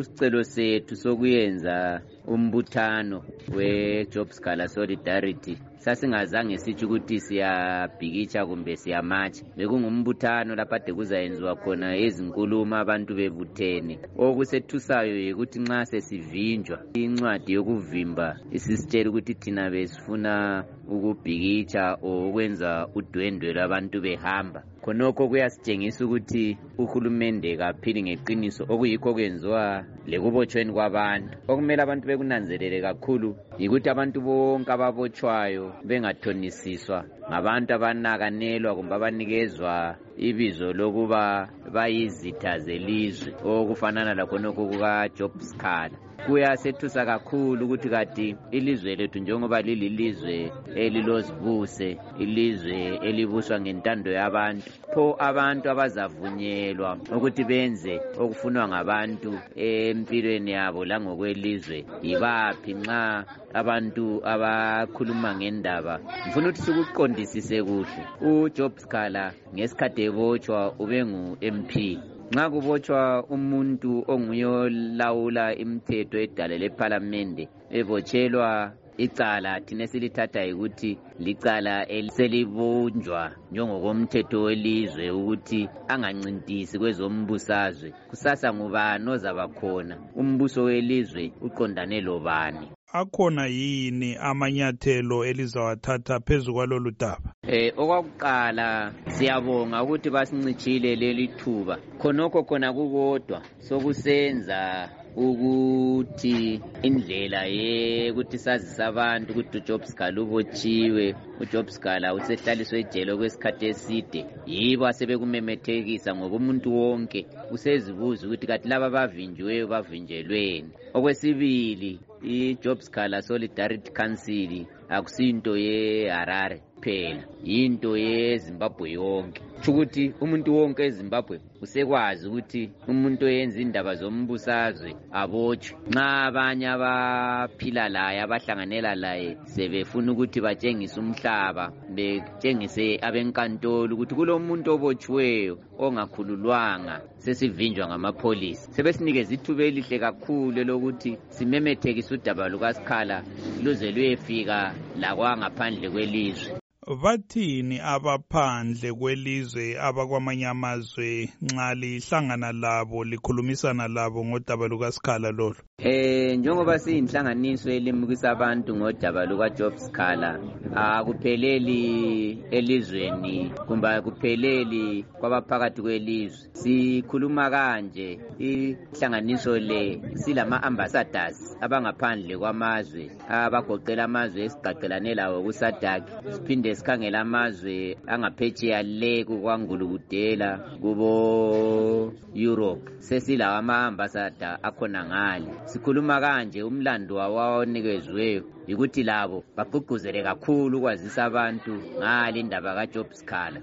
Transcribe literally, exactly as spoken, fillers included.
kusicelo sethu sokuyenza umbuthano we-Job Scholar Solidarity. Sasingazange sithi ukuthi siyabhikitsha kumbe siyamatsha. Bekungumbuthano lapha ade kuzayenziwa khona ezinkulumo abantu bebuthene. Okusethusayo yikuthi nxa sesivinjwa incwadi yokuvimba isisitshela ukuthi thina besifuna ukubhikitsha okwenza udwendwe lwabantu behamba. Khonokho kuyasitshengisa ukuthi uhulumende kaphili ngeqiniso, okuyikho kwenziwa lekubotshweni kwabantu. Okumele abantu bekunanzelele kakhulu yikuthi abantu bonke ababotshwayo bengathonisiswa ngabantu abanakanelwa kumbe abanikezwa ibizo lokuba bayizitha zelizwe, okufanana lakhonokho kuka-Job Scholar. Kuyasethusa kakhulu ukuthi kati ilizwe lethu njengoba lililizwe elilozibuse, ilizwe elibuswa ngentando yabantu, pho abantu abazavunyelwa ukuthi benze okufunwa ngabantu empilweni yabo langokwelizwe yibaphi nxa abantu abakhuluma ngendaba. Ngifuna ukuthi sikuqondisise kuhle. uJob Scholar ngesikhathi ebotshwa ubengu-M P. Nxa kubotshwa umuntu onguye olawula imithetho edale lephalamende ebotshelwa icala thina silithatha yikuthi licala eliselibunjwa njengokomthetho welizwe ukuthi angancintisi kwezombusazwe, kusasa ngubani ozaba khona, umbuso welizwe uqondane lobani. Akhona yini amanyathelo elizawathatha phezu kwalolu daba? Eh okwakuqala siyabonga ukuthi basincitshile leli thuba. Khonokho khona kukodwa sokusenza ukuthi indlela yekuthi sazisa abantu ukuthi uJob Scholar ubotshiwe, uJob Scholar usehlaliswe ejele kwesikhathi eside, yibo asebekumemethekisa ngoba umuntu wonke usezibuza ukuthi kathi laba bavinjiweyo bavinjelweni. Okwesibili, iJob Scholar Solidarity Council akusinto yeHarare phela, yinto yeZimbabwe yonke. Ukuthi umuntu wonke eZimbabwe usekwazi ukuthi umuntu oyenza indaba zombusazwe abotshwe. Nxa abanye abaphila laye abahlanganela laye sebefuna ukuthi batshengise umhlaba, betshengise abenkantolo ukuthi kulomuntu obotshiweyo ongakhululwanga sesivinjwa ngamapholisa, sebesinikeza ithuba elihle kakhulu lokuthi simemethekise udaba lukaScholar luze luyefika lakwangaphandle kwelizwe. Bathini abaphandle kwelizwe abakwamanye amazwe nxa lihlangana labo likhulumisana labo ngodaba lukaScholar lolu? Eh njengoba siyinhlanganiso elimukisa abantu ngodaba lukaJob Scholar, akupheleli elizweni kumbe akupheleli kwabaphakathi kwelizwe. Sikhuluma kanje, ihlanganiso le silama ambassadors abangaphandle kwamazwe abagoqela amazwe esiqaqelane lawo kuSADC, siphinde sikhangela amazwe angaphetsheya le kukwangulukudela kubo Europe. Sesilawa ama-ambassador akhona ngale. Sikhuluma kanje umlando wawonikezweyo ukuthi labo bagqugquzele kakhulu ukwazisa abantu ngale indaba kaJob Scholar.